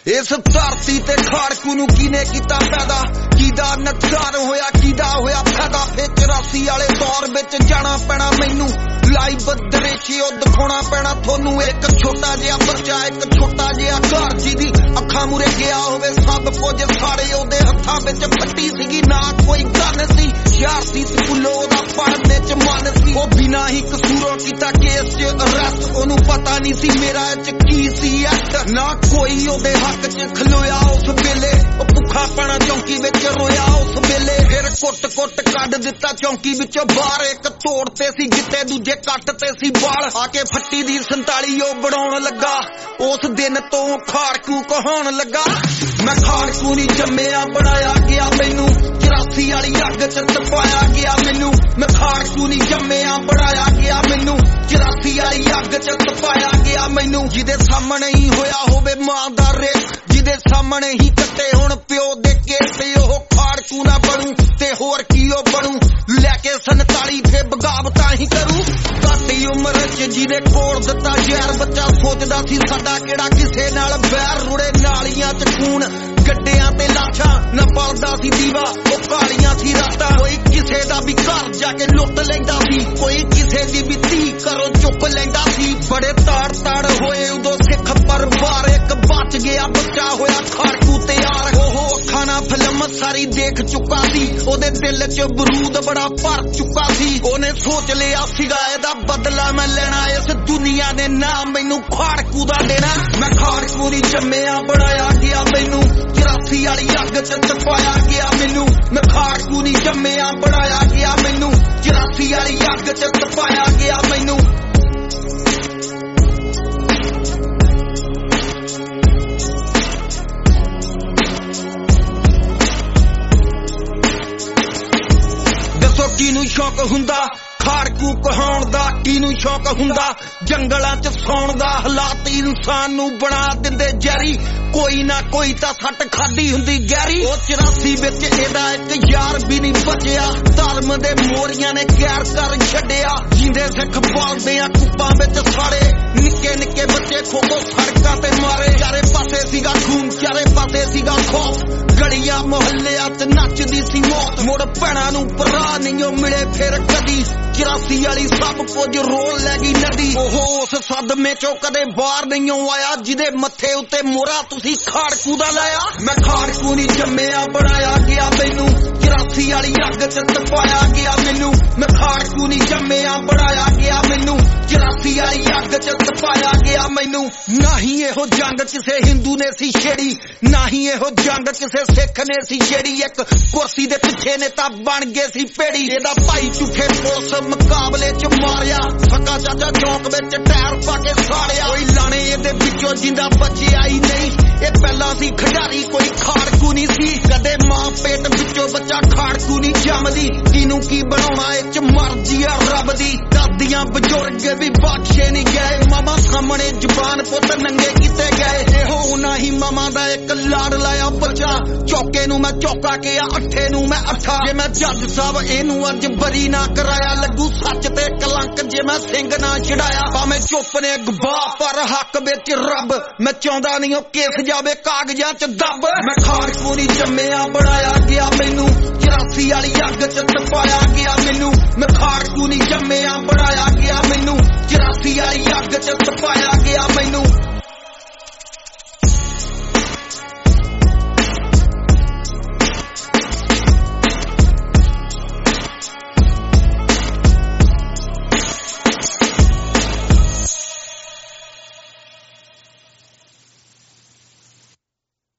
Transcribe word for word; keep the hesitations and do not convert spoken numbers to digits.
इस धरती ते खाड़कू नूं किने कीता पैदा, किदा नुकसान होया किदा होया फायदा। फिर चौरासी वाले दौर विच जाना पैना मैनू, लाइव दरेशियो दिखाउणा पैना थोनू। एक छोटा जिहा बच्चा एक छोटा जिहा घर जिहदी अखां मूरे गया होवे सब कुछ सारे ओहदे हत्थां विच फट्टी सीगी, ना कोई गन सी यार सी स्कूलों दा पढ़ने च मन सी। ओ बिना ही कसूरों कीता केस च अरेस्ट, ओनू पता नहीं सी मेरा च की सी एक्ट, ना कोई ओहदे हक च खलोया उस वेले। ओ भुखा पैना चौंकी विच रोया उस वेले, फिर कुट कुट कढ दिता चौंकी विचों बाहर। एक तोड़ते सी गिट्टे दूजे कटते सी बाल, आके फट्टी दी संताली ओ बनाउण लगा। उस दिन तो खाड़कू कहाउण लगा, मैं खाड़कू नहीं जम्मिया बनाया गया मैनू, चौरासी वाली अग च तपाया गया मैनू। मैं खाड़कू नहीं जम्मिया बनाया गया मैनू, चौरासी वाली अग च तपाया गया मैनू। जिदे सामने ही होया होवे मां दा रेप, जिदे सामने ही कट्टे हुण प्यो दे केस, ओह खाड़कू ना बनू ते होर की ओ बनू। लैके संताली फे बगावता ही करूं, घाटी उम्र च जिदे कोल दिता जहर। बच्चा सोचदा सी साडा किहड़ा किसे नाल बैर, रुड़े नालियां च खून गड्डियां ते लाशां, न बलदा सी दीवा ओ कालियां सी रातां। कोई किसे दा भी घर जाके लुट लैंदा सी, कोई किसे दी भी धी घरों चुक लैंदा सी। बड़े ताड़ ताड़ होए उदों सिख परिवार, एक बच गया बच्चा होया खाड़कू तैयार। ओहो खाना फिल्म सारी देख चुका सी, ओदे दिल च बरूद बड़ा भर चुका सी। ओने सोच लिया सीगा एदा बदला मैं लेना, इस दुनिया ने नाम मैनू खाड़कू दा देना। मैं खाड़कू नहीं जम्मिया बनाया गया मैनू, चौरासी वाली अग च तपाया गया मैनू। मैं खाड़कू नहीं जम्मिया बनाया गया मैनू, चौरासी वाली अग च तपाया गया मैनू। दसो किनू शौक हुंदा खाड़कू कहाउण दा, किनू शौक हुंदा जंगलां च सौण दा। हालात इंसान नू बना दिंदे जहरी, कोई ना कोई तां सट खादी हुंदी गहरी। ओ चौरासी विच एदा एक यार भी नहीं बचिया, धर्म दे मोरियां ने गैर कर छड्डिया। जिंदे सिख बालदे आ कुप्पां विच साड़े, निक्के निक्के बच्चे खो खो सड़कां ते मारे। चारे पासे सीगा खून चारे पासे सीगा खौफ, गलियां मुहल्लियां च नचदी सी मौत। मुड़ भैणां नू भरा नहीं मिले फिर कदी, चौरासी वाली सब कुछ रोल लैगी नदी। ओहो उस सदमे चो कदे बाहर नहीं आया, जिदे मथे उत्ते मोरा तुसी खाड़कू दा लाया। मैं खाड़कू नहीं जम्मिया बनाया गया मैनू, चौरासी वाली अग च तपाया गया मैनू। मैं खाड़कू नहीं जम्मिया बनाया गया मैनू, चौरासी वाली अग च तपाया गया मैनू। ना ही एहो जंग किसे हिंदू ने सी छेड़ी, ना ही एहो जंग किसे सिख ने सी छेड़ी। एक कुर्सी दे पिछे नेता बन गए सी पेड़ी, एदा भाई झूठे पुलिस मुकाबले च मारिया। सक्का चाचा चौक विच टायर पाके साड़िया, कोई लाने एदे विचों जिंदा बचिया ही नहीं। ए पहला सी खिडारी कोई खाड़कू नहीं सी, कदे मां पेट विचों बच्चा खाड़कू नहीं जमदी। किनू की बनाउणा ए च मर्जी आ रब दी, दादियां बजुर्ग भी बख्शे नहीं गए। मामा सामने जुबान पुत नंगे कीते गए, एहो उना ही मामा दा एक लाड़ लाया बच्चा। चौके नू मैं चौका के अठे नू मैं अठा, जे मैं जज साहब एनू अज बरी ना कराया। लगू सच ते कलंक जे मैं सिंह ना छड़ाया, भावें चुप ने गवाह पर हक विच रब। मैं चाहुंदा नहीं ओ केस जावे कागजां च दब। मैं खाड़कू नहीं जम्मिया बनाया गया मैनू, चौरासी वाली अग च तपाया